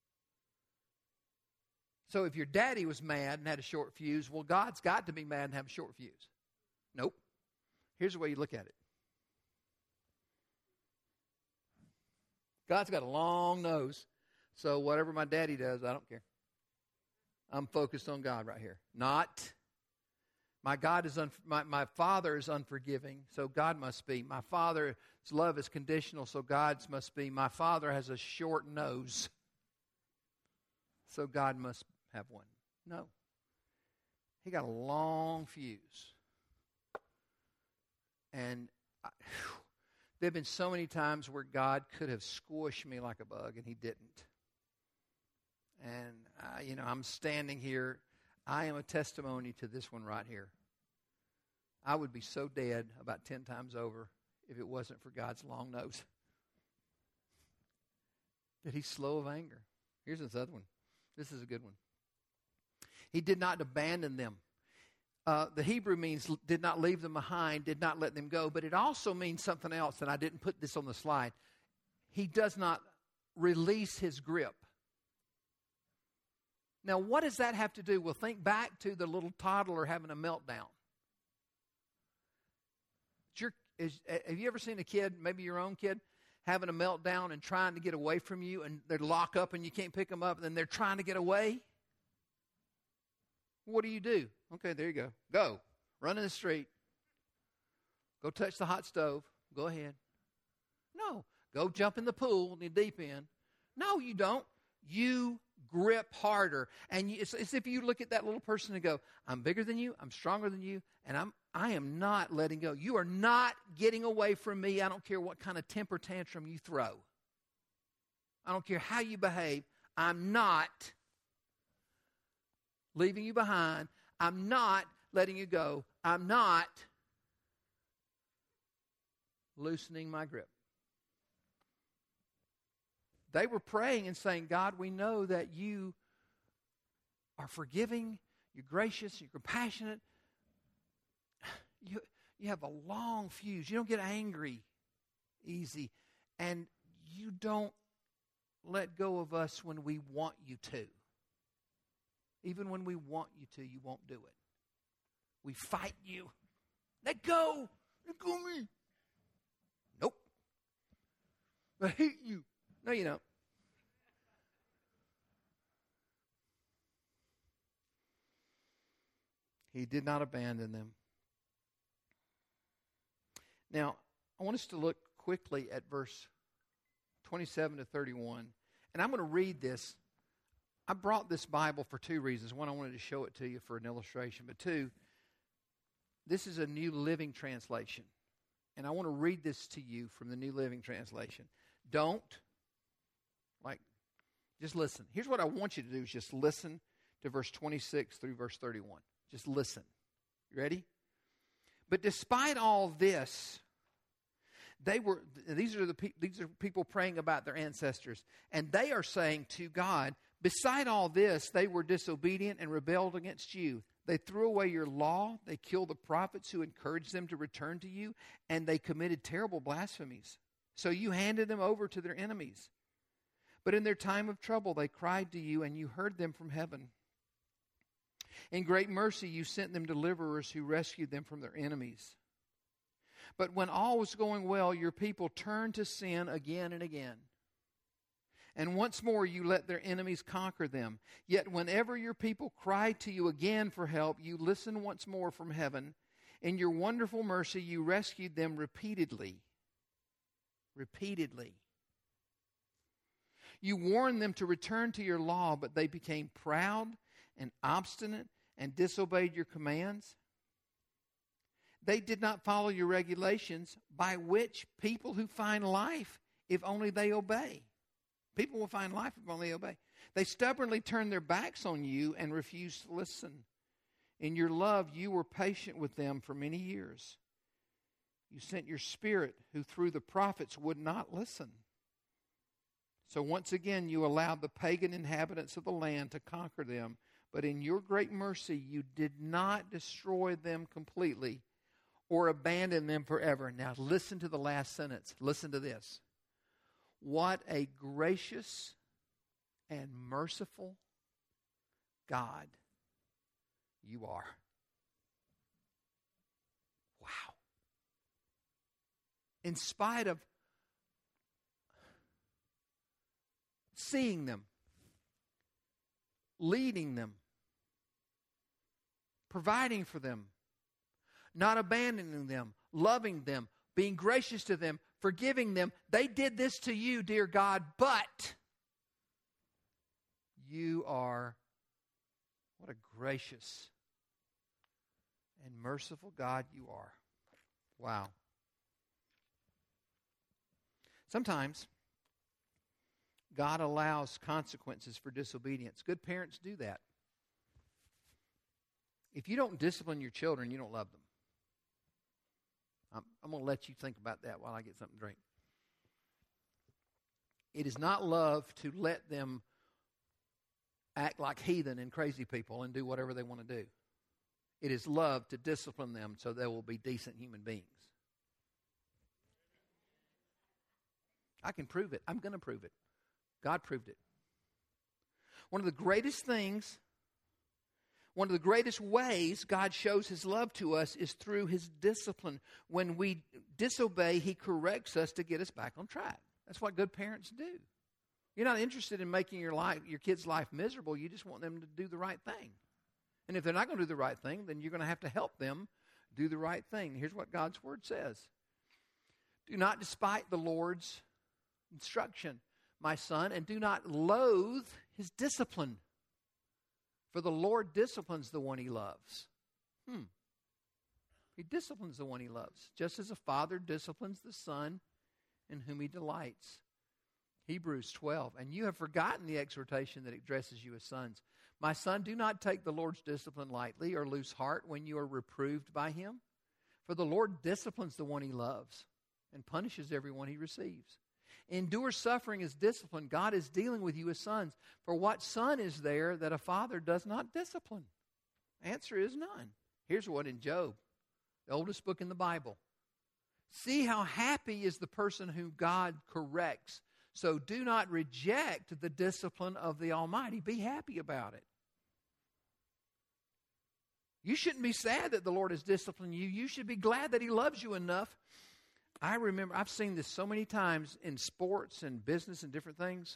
So if your daddy was mad and had a short fuse, well, God's got to be mad and have a short fuse. Nope. Here's the way you look at it. God's got a long nose, so whatever my daddy does, I don't care. I'm focused on God right here. Not, my God is un, my, my Father is unforgiving, so God must be. My Father's love is conditional, so God's must be. My Father has a short nose, so God must have one. No. He got a long fuse. And I, whew, there have been so many times where God could have squished me like a bug, and He didn't. And, uh, you know, I'm standing here. I am a testimony to this one right here. I would be so dead about ten times over if it wasn't for God's long nose. That He's slow of anger. Here's this other one. This is a good one. He did not abandon them. Uh, the Hebrew means did not leave them behind, did not let them go. But it also means something else, and I didn't put this on the slide. He does not release His grip. Now, what does that have to do? Well, think back to the little toddler having a meltdown. Your, is, have you ever seen a kid, maybe your own kid, having a meltdown and trying to get away from you, and they lock up and you can't pick them up, and then they're trying to get away? What do you do? Okay, there you go. Go. Run in the street. Go touch the hot stove. Go ahead. No. Go jump in the pool in the deep end. No, you don't. You grip harder. And you, it's as if you look at that little person and go, I'm bigger than you, I'm stronger than you, and I'm, I am not letting go. You are not getting away from me. I don't care what kind of temper tantrum you throw. I don't care how you behave. I'm not leaving you behind. I'm not letting you go. I'm not loosening my grip. They were praying and saying, God, we know that you are forgiving, you're gracious, you're compassionate. You, you have a long fuse. You don't get angry easy. And you don't let go of us when we want you to. Even when we want you to, you won't do it. We fight you. Let go. Let go of me. Nope. I hate you. No, you don't. He did not abandon them. Now, I want us to look quickly at verse twenty-seven to thirty-one. And I'm going to read this. I brought this Bible for two reasons. One, I wanted to show it to you for an illustration. But two, this is a New Living Translation. And I want to read this to you from the New Living Translation. Don't, like, just listen. Here's what I want you to do is just listen to verse twenty-six through verse thirty-one. Just listen. You ready? But despite all this, they were, these are the pe- these are people praying about their ancestors. And they are saying to God, beside all this, they were disobedient and rebelled against you. They threw away your law. They killed the prophets who encouraged them to return to you. And they committed terrible blasphemies. So you handed them over to their enemies. But in their time of trouble, they cried to you, and you heard them from heaven. In great mercy, you sent them deliverers who rescued them from their enemies. But when all was going well, your people turned to sin again and again. And once more you let their enemies conquer them. Yet whenever your people cried to you again for help, you listened once more from heaven. In your wonderful mercy, you rescued them repeatedly. Repeatedly. You warned them to return to your law, but they became proud and obstinate and disobeyed your commands. They did not follow your regulations, by which people who find life, if only they obey. People will find life if only they obey. They stubbornly turned their backs on you and refused to listen. In your love, you were patient with them for many years. You sent your Spirit, who through the prophets would not listen. So once again, you allowed the pagan inhabitants of the land to conquer them. But in your great mercy, you did not destroy them completely or abandon them forever. Now listen to the last sentence. Listen to this. What a gracious and merciful God you are. Wow. In spite of seeing them, leading them, providing for them, not abandoning them, loving them, being gracious to them, forgiving them. They did this to you, dear God, but you are, what a gracious and merciful God you are. Wow. Sometimes God allows consequences for disobedience. Good parents do that. If you don't discipline your children, you don't love them. I'm, I'm going to let you think about that while I get something to drink. It is not love to let them act like heathen and crazy people and do whatever they want to do. It is love to discipline them so they will be decent human beings. I can prove it. I'm going to prove it. God proved it. One of the greatest things, one of the greatest ways God shows His love to us is through His discipline. When we disobey, He corrects us to get us back on track. That's what good parents do. You're not interested in making your life, your kid's life miserable. You just want them to do the right thing. And if they're not going to do the right thing, then you're going to have to help them do the right thing. Here's what God's Word says. Do not despise the Lord's instruction, my son, and do not loathe His discipline. For the Lord disciplines the one He loves. Hmm. He disciplines the one He loves, just as a father disciplines the son in whom He delights. Hebrews twelve. And you have forgotten the exhortation that addresses you as sons. My son, do not take the Lord's discipline lightly or lose heart when you are reproved by Him. For the Lord disciplines the one He loves and punishes everyone He receives. Endure suffering as discipline. God is dealing with you as sons. For what son is there that a father does not discipline? Answer is none. Here's what in Job, the oldest book in the Bible. See how happy is the person whom God corrects. So do not reject the discipline of the Almighty. Be happy about it. You shouldn't be sad that the Lord is disciplining you. You should be glad that He loves you enough. I remember, I've seen this so many times in sports and business and different things.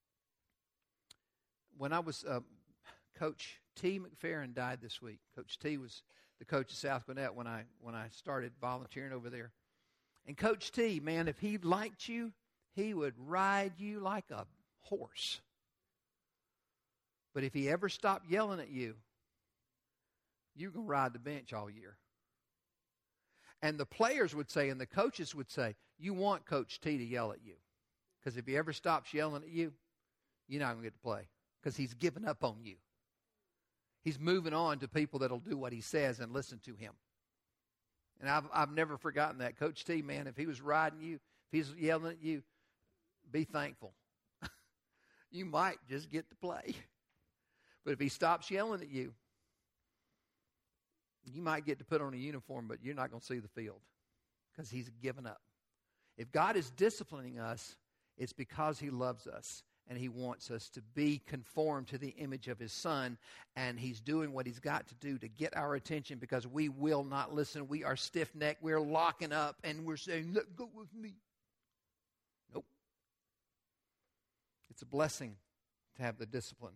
When I was, uh, Coach T. McFerrin died this week. Coach T was the coach of South Gwinnett when I when I started volunteering over there. And Coach T, man, if he liked you, he would ride you like a horse. But if he ever stopped yelling at you, you're going to ride the bench all year. And the players would say, and the coaches would say, you want Coach T to yell at you. Because if he ever stops yelling at you, you're not going to get to play. Because he's given up on you. He's moving on to people that'll do what he says and listen to him. And I've I've never forgotten that. Coach T, man, if he was riding you, if he's yelling at you, be thankful. You might just get to play. But if he stops yelling at you, you might get to put on a uniform, but you're not going to see the field because he's given up. If God is disciplining us, it's because He loves us and He wants us to be conformed to the image of His Son, and He's doing what He's got to do to get our attention because we will not listen. We are stiff-necked. We're locking up, and we're saying, let go with me. Nope. It's a blessing to have the discipline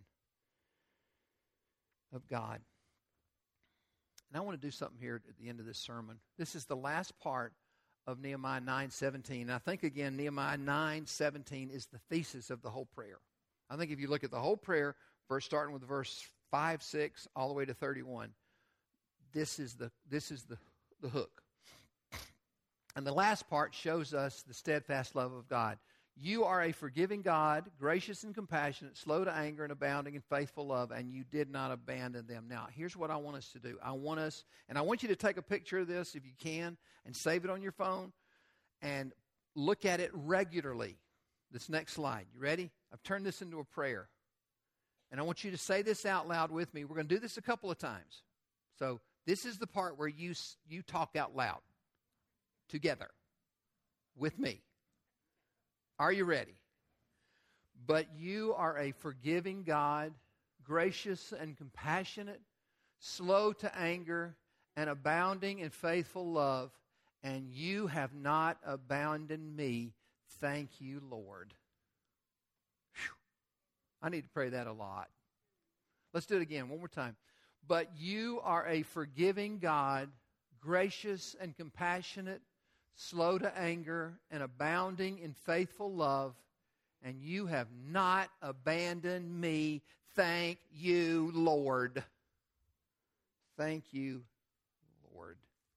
of God. And I want to do something here at the end of this sermon. This is the last part of Nehemiah nine seventeen. And I think, again, Nehemiah nine seventeen is the thesis of the whole prayer. I think if you look at the whole prayer, verse starting with verse five, six, all the way to thirty-one, this is the this is the, the hook. And the last part shows us the steadfast love of God. You are a forgiving God, gracious and compassionate, slow to anger and abounding in faithful love, and you did not abandon them. Now, here's what I want us to do. I want us, and I want you to take a picture of this if you can, and save it on your phone, and look at it regularly. This next slide. You ready? I've turned this into a prayer. And I want you to say this out loud with me. We're going to do this a couple of times. So This is the part where you you talk out loud together with me. Are you ready? But you are a forgiving God, gracious and compassionate, slow to anger, and abounding in faithful love, and you have not abandoned me. Thank you, Lord. Whew. I need to pray that a lot. Let's do it again, one more time. But you are a forgiving God, gracious and compassionate, slow to anger, and abounding in faithful love, and you have not abandoned me. Thank you, Lord. Thank you, Lord.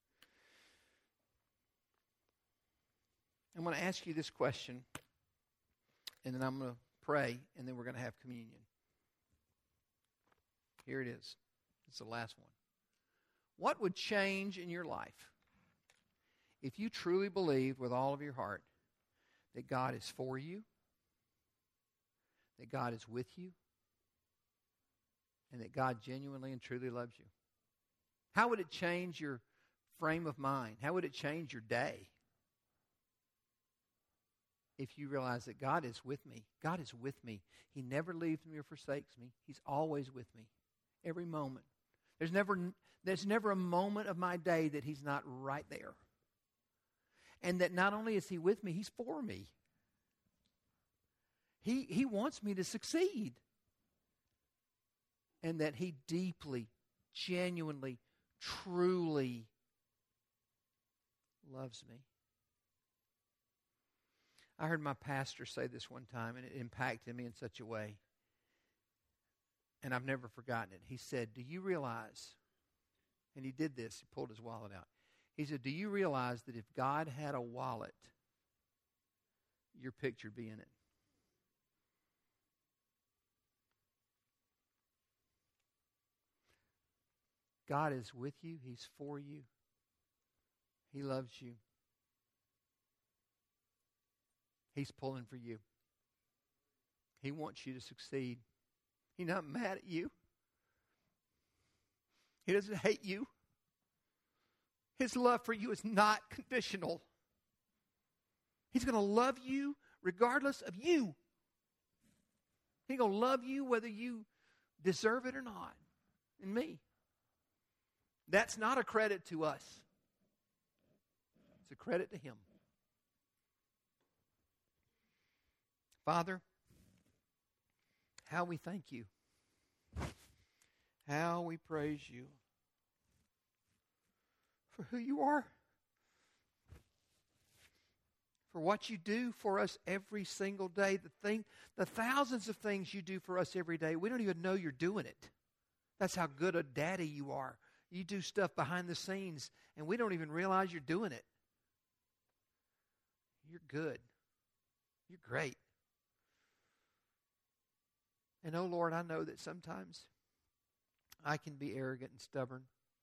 I'm going to ask you this question, and then I'm going to pray, and then we're going to have communion. Here it is. It's the last one. What would change in your life if you truly believed with all of your heart that God is for you, that God is with you, and that God genuinely and truly loves you? How would it change your frame of mind? How would it change your day if you realize that God is with me? God is with me. He never leaves me or forsakes me. He's always with me, every moment. There's never, there's never a moment of my day that He's not right there. And that not only is He with me, He's for me. He, he wants me to succeed. And that He deeply, genuinely, truly loves me. I heard my pastor say this one time, and it impacted me in such a way. And I've never forgotten it. He said, do you realize, and he did this, he pulled his wallet out. He said, do you realize that if God had a wallet, your picture would be in it? God is with you. He's for you. He loves you. He's pulling for you. He wants you to succeed. He's not mad at you. He doesn't hate you. His love for you is not conditional. He's going to love you regardless of you. He's going to love you whether you deserve it or not. And me. That's not a credit to us. It's a credit to Him. Father, how we thank you. How we praise you for who you are. For what you do for us every single day. The thing, the thousands of things you do for us every day. We don't even know you're doing it. That's how good a daddy you are. You do stuff behind the scenes, and we don't even realize you're doing it. You're good. You're great. And oh Lord, I know that sometimes I can be arrogant and stubborn.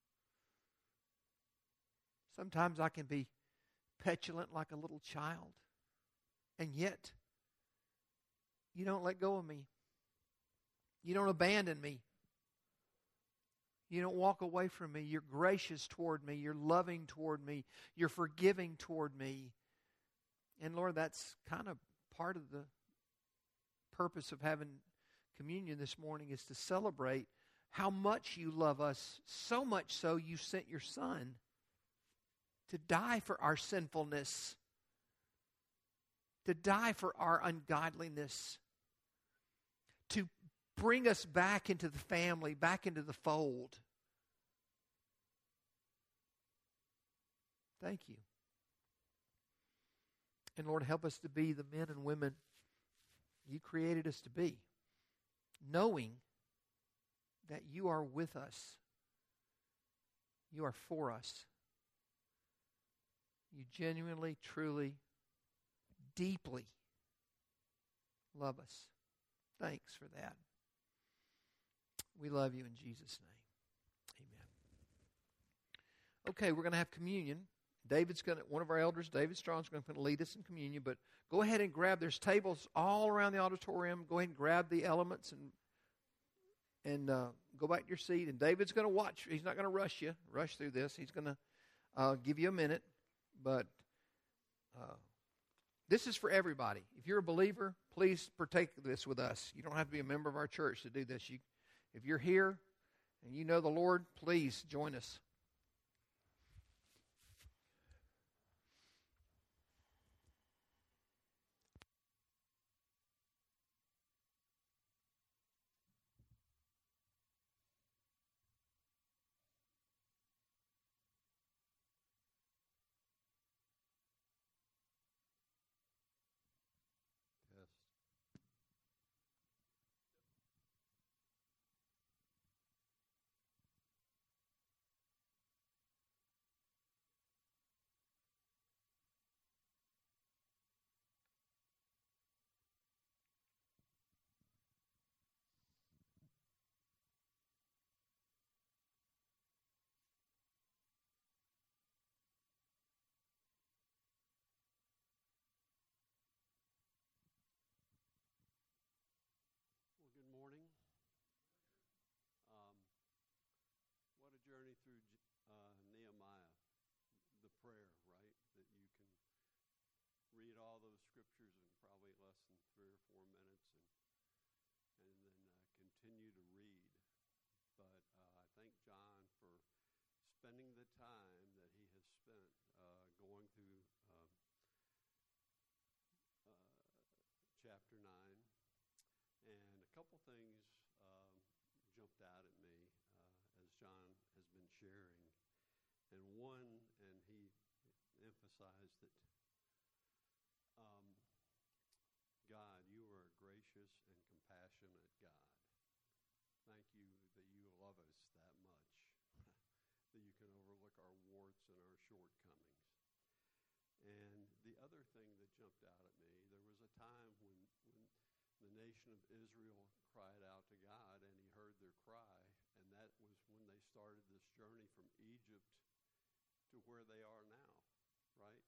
Sometimes I can be petulant like a little child. And yet, you don't let go of me. You don't abandon me. You don't walk away from me. You're gracious toward me. You're loving toward me. You're forgiving toward me. And Lord, that's kind of part of the purpose of having communion this morning, is to celebrate how much you love us, so much so you sent your Son to die for our sinfulness, to die for our ungodliness, to bring us back into the family, back into the fold. Thank you. And Lord, help us to be the men and women you created us to be, knowing that you are with us. You are for us. You genuinely, truly, deeply love us. Thanks for that. We love you in Jesus' name. Amen. Okay, we're going to have communion. David's going to, one of our elders, David Strong's going to lead us in communion, but go ahead and grab, there's tables all around the auditorium. Go ahead and grab the elements and and uh, go back to your seat. And David's going to watch. He's not going to rush you, rush through this. He's going to uh, give you a minute. But uh, this is for everybody. If you're a believer, please partake of this with us. You don't have to be a member of our church to do this. You, if you're here and you know the Lord, please join us. Well, good morning. Um, what a journey through uh, Nehemiah, the prayer, right? That you can read all those scriptures in probably less than three or four minutes and and then uh, continue to read. But uh, I thank John for spending the time that he has spent uh, going through uh, uh, chapter nine. And a couple things um, jumped out at me uh, as John has been sharing. And one, and he emphasized that um, God, you are a gracious and compassionate God. Thank you that you love us that much, that you can overlook our warts and our shortcomings. And the other thing that jumped out at me, there was a time when, when the nation of Israel cried out to God, and he heard their cry, and that was when they started this journey from Egypt to where they are now, right?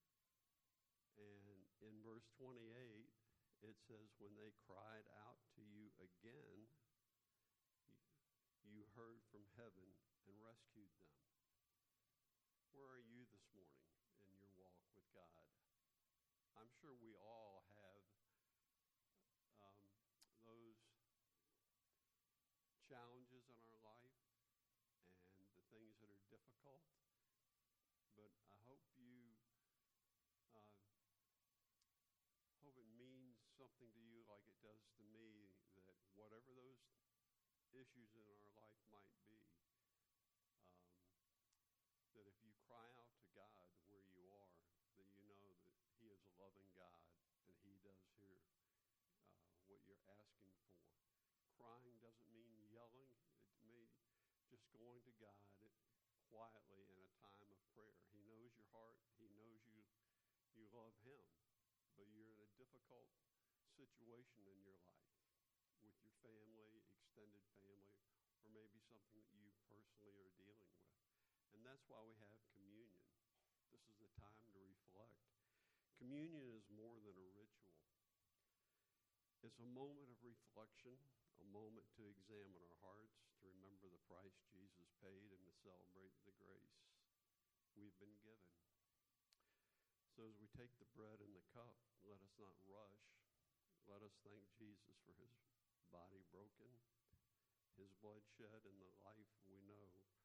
And in verse twenty-eight, it says, when they cried out to you again, you, you heard from heaven and rescued them. Where are you this morning in your walk with God? I'm sure we all have um, those challenges in our life and the things that are difficult, but I hope you uh, hope it means something to you like it does to me, that whatever those issues in our life might be, um, that if you cry out to God where you are, that you know that he is a loving God and he does hear uh, what you're asking for. Crying doesn't mean yelling. It may just going to God quietly in a time of prayer. He knows your heart. He knows you you love him, but you're in a difficult situation in your life with your family, extended family, or maybe something that you personally are dealing with. And that's why we have communion. This is the time to reflect. Communion is more than a ritual. It's a moment of reflection, a moment to examine our hearts, to remember the price Jesus paid, and to celebrate the grace we've been given. So as we take the bread and the cup, let us not rush. Let us thank Jesus for his body broken, his blood shed, and the life we know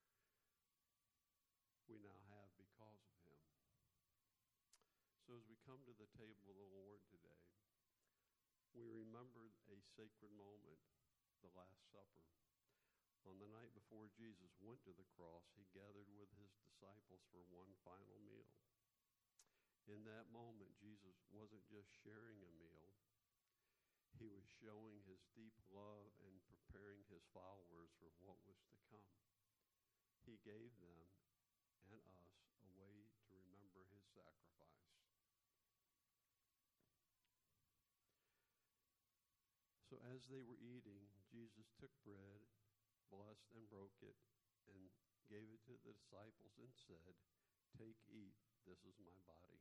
we now have because of him. So as we come to the table of the Lord today, we remember a sacred moment, the Last Supper. On the night before Jesus went to the cross, he gathered with his disciples for one final meal. In that moment, Jesus wasn't just sharing a meal. He was showing his deep love and preparing his followers for what was to come. He gave them and us a way to remember his sacrifice. So as they were eating, Jesus took bread, blessed and broke it, and gave it to the disciples and said, "Take, eat, this is my body."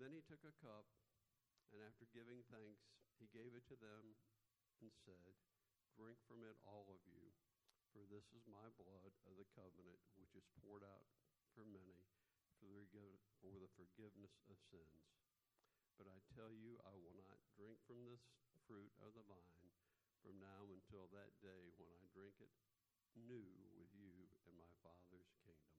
Then he took a cup, and after giving thanks, he gave it to them and said, "Drink from it, all of you, for this is my blood of the covenant, which is poured out for many for the, for the forgiveness of sins. But I tell you, I will not drink from this fruit of the vine from now until that day when I drink it new with you in my Father's kingdom."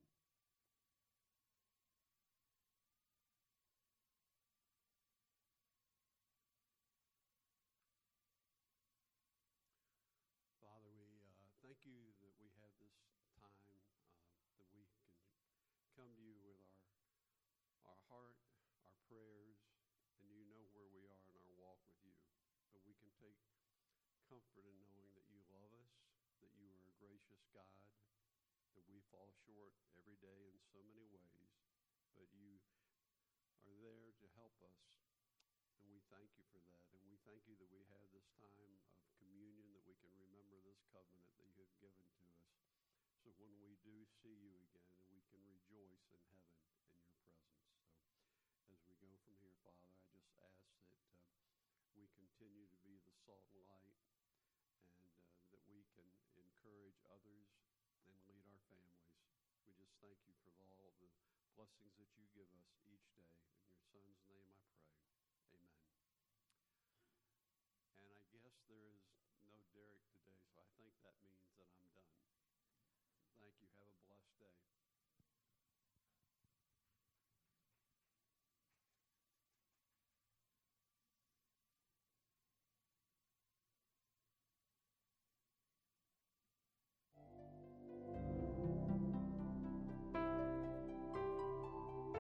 Father, we uh, thank you that we have this time uh, that we can come to you with our our heart, our prayers, and you know where we are in our walk with you. But we can take comfort in knowing that you love us, that you are a gracious God, that we fall short every day in so many ways, but you are there to help us, and we thank you for that. And we thank you that we have this time of communion, that we can remember this covenant that you have given to us. So when we do see you again, we can rejoice in heaven in your presence. So as we go from here, Father, I just ask that uh, we continue to be the salt and light, and uh, that we can encourage others and lead our families. We just thank you for all the blessings that you give us each day. In your Son's name I